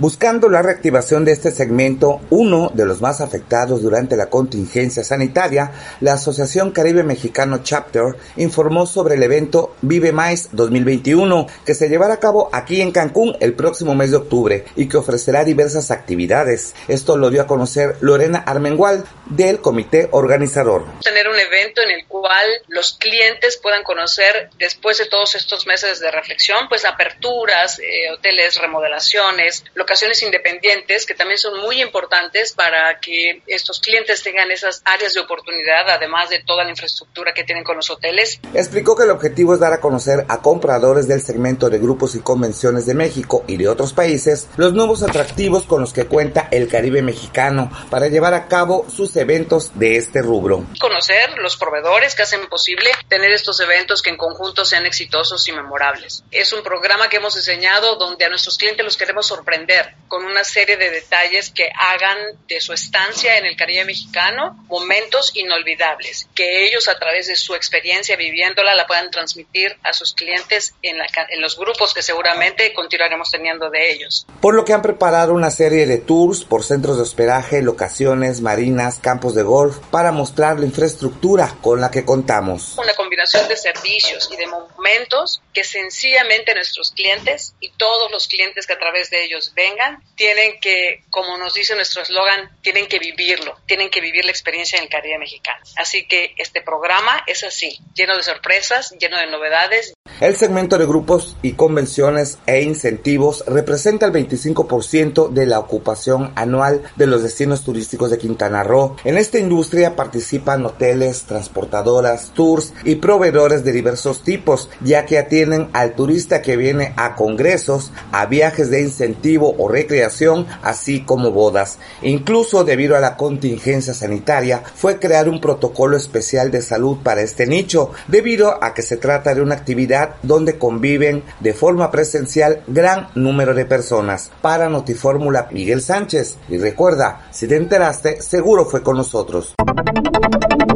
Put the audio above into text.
Buscando la reactivación de este segmento, uno de los más afectados durante la contingencia sanitaria, la Asociación Caribe Mexicano Chapter informó sobre el evento Vive Mais 2021, que se llevará a cabo aquí en Cancún el próximo mes de octubre y que ofrecerá diversas actividades. Esto lo dio a conocer Lorena Armengual del comité organizador. Tener un evento en el cual los clientes puedan conocer, después de todos estos meses de reflexión, pues aperturas, hoteles, remodelaciones, locaciones independientes que también son muy importantes para que estos clientes tengan esas áreas de oportunidad, además de toda la infraestructura que tienen con los hoteles. Explicó que el objetivo es dar a conocer a compradores del segmento de grupos y convenciones de México y de otros países los nuevos atractivos con los que cuenta el Caribe mexicano para llevar a cabo sus eventos de este rubro. Conocer los proveedores que hacen posible tener estos eventos que en conjunto sean exitosos y memorables. Es un programa que hemos diseñado donde a nuestros clientes los queremos sorprender con una serie de detalles que hagan de su estancia en el Caribe mexicano momentos inolvidables, que ellos a través de su experiencia viviéndola la puedan transmitir a sus clientes en los grupos que seguramente continuaremos teniendo de ellos. Por lo que han preparado una serie de tours por centros de hospedaje, locaciones, marinas, campos de golf para mostrar la infraestructura con la que contamos. Una combinación de servicios y de momentos que sencillamente nuestros clientes y todos los clientes que a través de ellos vengan tienen que, como nos dice nuestro eslogan, tienen que vivirlo, tienen que vivir la experiencia en el Caribe mexicano. Así que este programa es así, lleno de sorpresas, lleno de novedades. El segmento de grupos y convenciones e incentivos representa el 25% de la ocupación anual de los destinos turísticos de Quintana Roo. En esta industria participan hoteles, transportadoras, tours y proveedores de diversos tipos, ya que atienden al turista que viene a congresos, a viajes de incentivo o recreación, así como bodas. Incluso debido a la contingencia sanitaria, fue crear un protocolo especial de salud para este nicho, debido a que se trata de una actividad donde conviven de forma presencial gran número de personas. Para Notifórmula, Miguel Sánchez. Y recuerda, si te enteraste, seguro fue con nosotros.